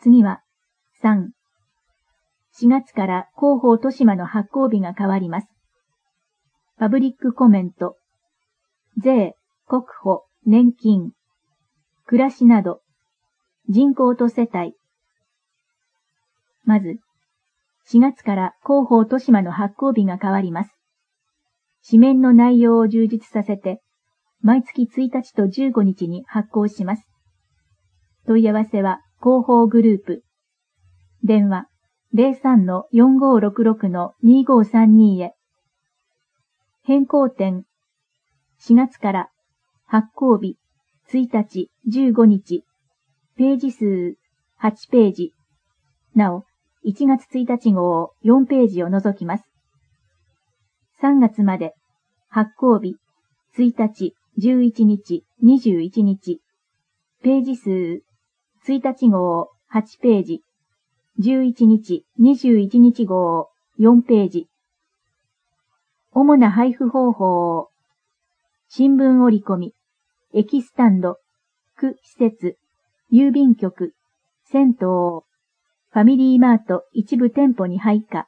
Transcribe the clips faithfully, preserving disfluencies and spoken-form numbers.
次は、さん。しがつから広報豊島の発行日が変わります。パブリックコメント。税、国保、年金、暮らしなど、人口と世帯。まず、しがつから広報豊島の発行日が変わります。紙面の内容を充実させて、毎月ついたちとじゅうごにちに発行します。問い合わせは広報グループ。電話 ゼロさんのよんごーろくろくのにごーさんに へ。変更点。しがつから発行日ついたちじゅうごにち。ページ数はちページ。なお、いちがつついたち号よんページを除きます。さんがつまで発行日ついたち、じゅういちにち、にじゅういちにち。ページ数ついたち号はちページ。じゅういちにち、にじゅういちにち号よんページ。主な配布方法。新聞折り込み、駅スタンド、区施設、郵便局、銭湯、ファミリーマート一部店舗に配下。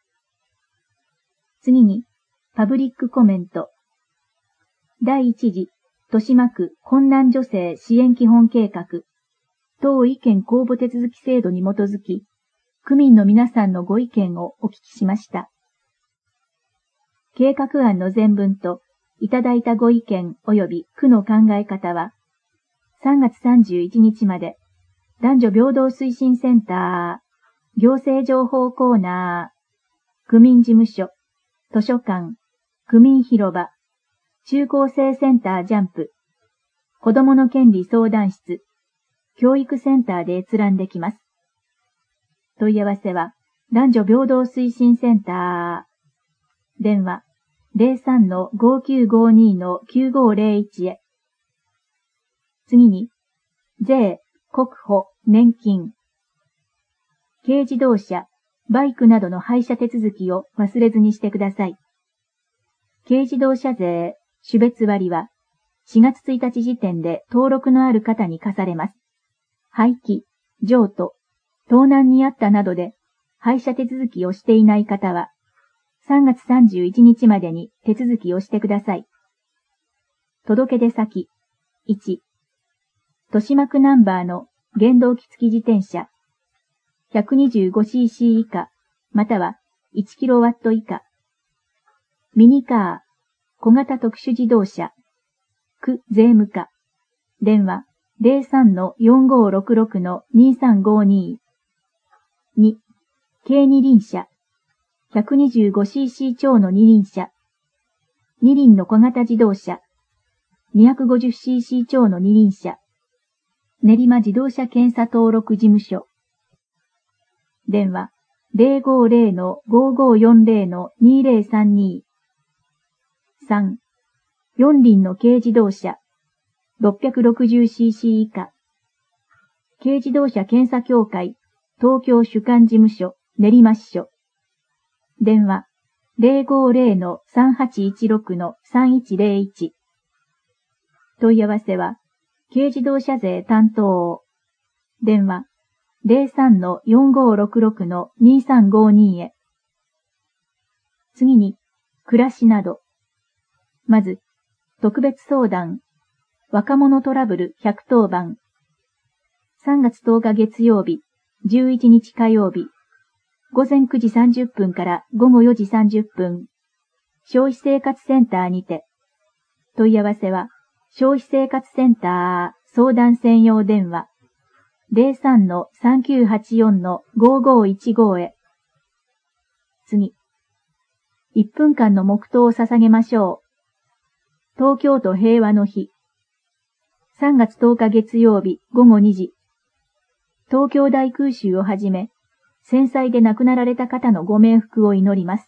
次に、パブリックコメント。だいいち次、豊島区困難女性支援基本計画。当意見公募手続き制度に基づき、区民の皆さんのご意見をお聞きしました。計画案の全文と、いただいたご意見及び区の考え方は、さんがつさんじゅういちにちまで、男女平等推進センター、行政情報コーナー、区民事務所、図書館、区民広場、中高生センタージャンプ、子どもの権利相談室、教育センターで閲覧できます。問い合わせは、男女平等推進センター、電話、ゼロさんのごーきゅうごーにのきゅうごーゼロいちへ。次に、税、国保、年金。軽自動車、バイクなどの配車手続きを忘れずにしてください。軽自動車税、種別割は、しがつついたち時点で登録のある方に課されます。廃棄、譲渡、盗難にあったなどで、配車手続きをしていない方は、さんがつさんじゅういちにちまでに手続きをしてください。届出先、いち、豊島区ナンバーの原動機付き自転車、ひゃくにじゅうごシーシー 以下、またはいちキロワット 以下。ミニカー、小型特殊自動車、区税務課、電話ゼロさんのよんごーろくろくのにさんごーに。に、軽二輪車、ひゃくにじゅうごシーシー 超の二輪車、二輪の小型自動車、にひゃくごじゅうシーシー 超の二輪車、練馬自動車検査登録事務所。電話ゼロごーゼロのごーごーよんゼロのにゼロさんに。さん、四輪の軽自動車、ろっぴゃくろくじゅうシーシー 以下。軽自動車検査協会、東京主管事務所、練馬支所。電話ゼロごーゼロのさんはちいちろくのさんいちゼロいち。問い合わせは、軽自動車税担当。電話ゼロさんのよんごーろくろくのにさんごーにへ。次に、暮らしなど。まず、特別相談。若者トラブルひゃくとおばん。さんがつとおか月曜日、じゅういちにち火曜日。ごぜんくじさんじゅっぷんからごごよじさんじゅっぷん。消費生活センターにて。問い合わせは、消費生活センター相談専用電話。ゼロさんのさんきゅうはちよんのごーごーいちごへ。次。いっぷんかんの黙祷を捧げましょう。東京都平和の日。さんがつとおか月曜日ごごにじ。東京大空襲をはじめ、戦災で亡くなられた方のご冥福を祈ります。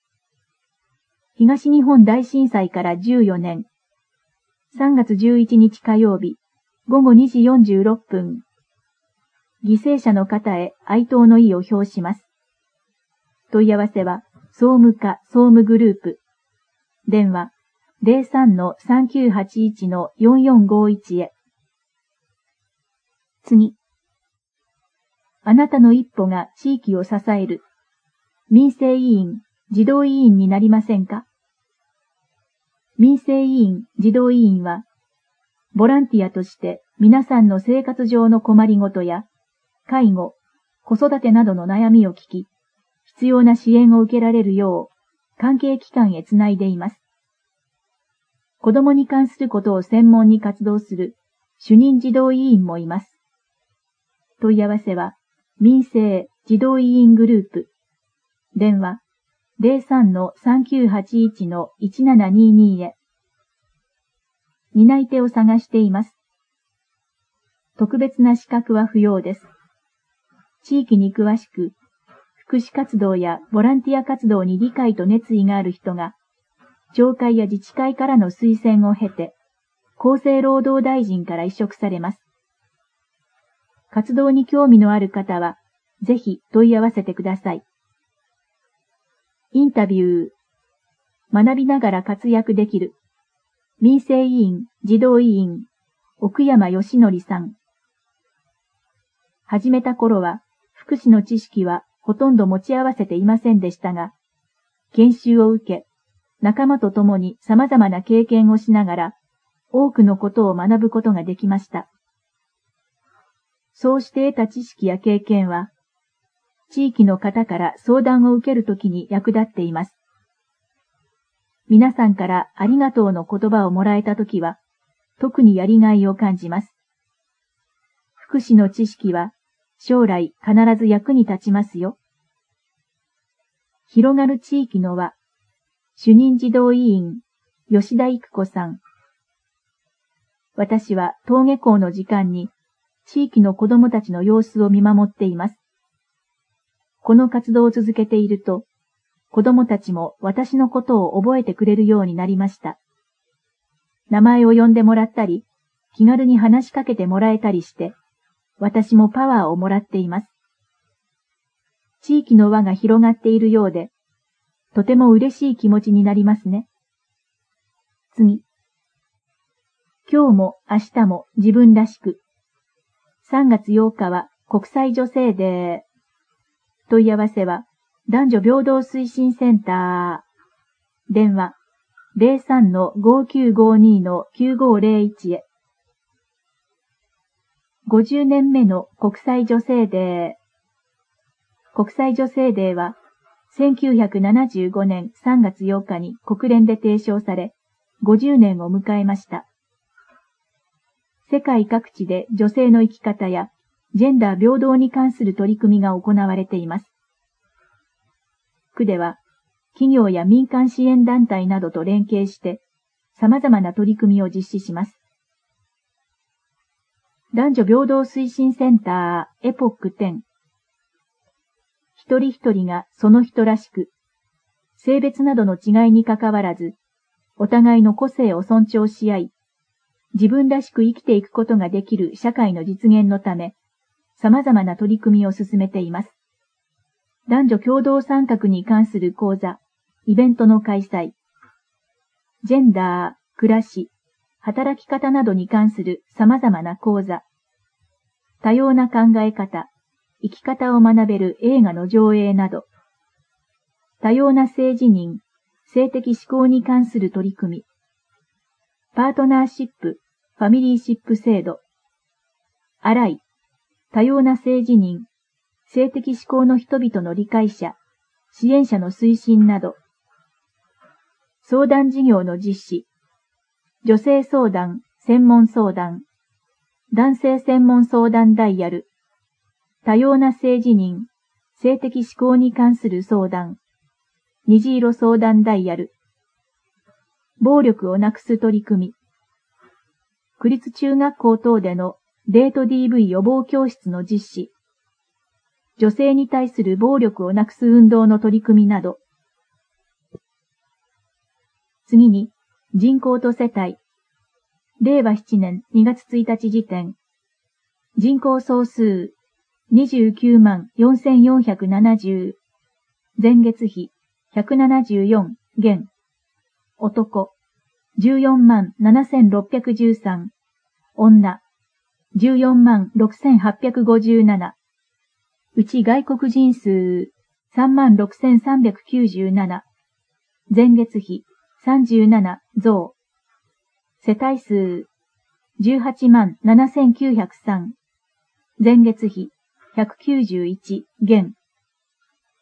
東日本大震災からじゅうよねん。さんがつじゅういちにち火曜日ごごにじよんじゅうろっぷん。犠牲者の方へ哀悼の意を表します。問い合わせは、総務課総務グループ。電話ゼロさんのさんきゅうはちいちのよんよんごいちへ。次。 あなたの一歩が地域を支える民生委員、児童委員になりませんか？民生委員、児童委員は、ボランティアとして皆さんの生活上の困りごとや、介護、子育てなどの悩みを聞き、必要な支援を受けられるよう、関係機関へつないでいます。子供に関することを専門に活動する主任児童委員もいます。問い合わせは、民生児童委員グループ。電話 ゼロさんのさんきゅうはちいちのいちななにに へ。担い手を探しています。特別な資格は不要です。地域に詳しく、福祉活動やボランティア活動に理解と熱意がある人が、町会や自治会からの推薦を経て、厚生労働大臣から委嘱されます。活動に興味のある方は、ぜひ問い合わせてください。インタビュー。学びながら活躍できる。民生委員、児童委員、奥山義則さん。始めた頃は、福祉の知識はほとんど持ち合わせていませんでしたが、研修を受け、仲間と共に様々な経験をしながら、多くのことを学ぶことができました。そうして得た知識や経験は、地域の方から相談を受けるときに役立っています。皆さんからありがとうの言葉をもらえたときは、特にやりがいを感じます。福祉の知識は、将来必ず役に立ちますよ。広がる地域の輪、主任児童委員、吉田育子さん。私は登下校の時間に、地域の子どもたちの様子を見守っています。この活動を続けていると、子どもたちも私のことを覚えてくれるようになりました。名前を呼んでもらったり、気軽に話しかけてもらえたりして、私もパワーをもらっています。地域の輪が広がっているようで、とても嬉しい気持ちになりますね。次。今日も明日も自分らしく。さんがつようかは国際女性デー。問い合わせは男女平等推進センター。電話 ゼロさんのごきゅうごにのきゅうごゼロいち へ。ごじゅうねんめの国際女性デー。国際女性デーはせんきゅうひゃくななじゅうごねんさんがつようかに国連で提唱され、ごじゅうねんを迎えました。世界各地で女性の生き方やジェンダー平等に関する取り組みが行われています。区では、企業や民間支援団体などと連携して、様々な取り組みを実施します。男女平等推進センターエポックじゅう。一人一人がその人らしく、性別などの違いにかかわらず、お互いの個性を尊重し合い、自分らしく生きていくことができる社会の実現のため、様々な取り組みを進めています。男女共同参画に関する講座、イベントの開催、ジェンダー、暮らし、働き方などに関する様々な講座、多様な考え方、生き方を学べる映画の上映など、多様な性自認、性的指向に関する取り組み、パートナーシップ、ファミリーシップ制度、アライ、多様な性自認、性的指向の人々の理解者、支援者の推進など、相談事業の実施、女性相談、専門相談、男性専門相談ダイヤル、多様な性自認、性的指向に関する相談、虹色相談ダイヤル、暴力をなくす取り組み、区立中学校等でのデート ディーブイ 予防教室の実施、女性に対する暴力をなくす運動の取り組みなど、次に、人口と世帯、れいわななねんにがつついたち時点、人口総数にじゅうきゅうまんよんせんよんひゃくななじゅう、前月比ひゃくななじゅうよん減、男じゅうよんまんななせんろっぴゃくじゅうさん、女じゅうよんまんろくせんはっぴゃくごじゅうなな、 うち外国人数 さんまんろくせんさんびゃくきゅうじゅうなな、前月比さんじゅうなな増、世帯数じゅうはちまんななせんきゅうひゃくさん、前月比ひゃくきゅうじゅういち減。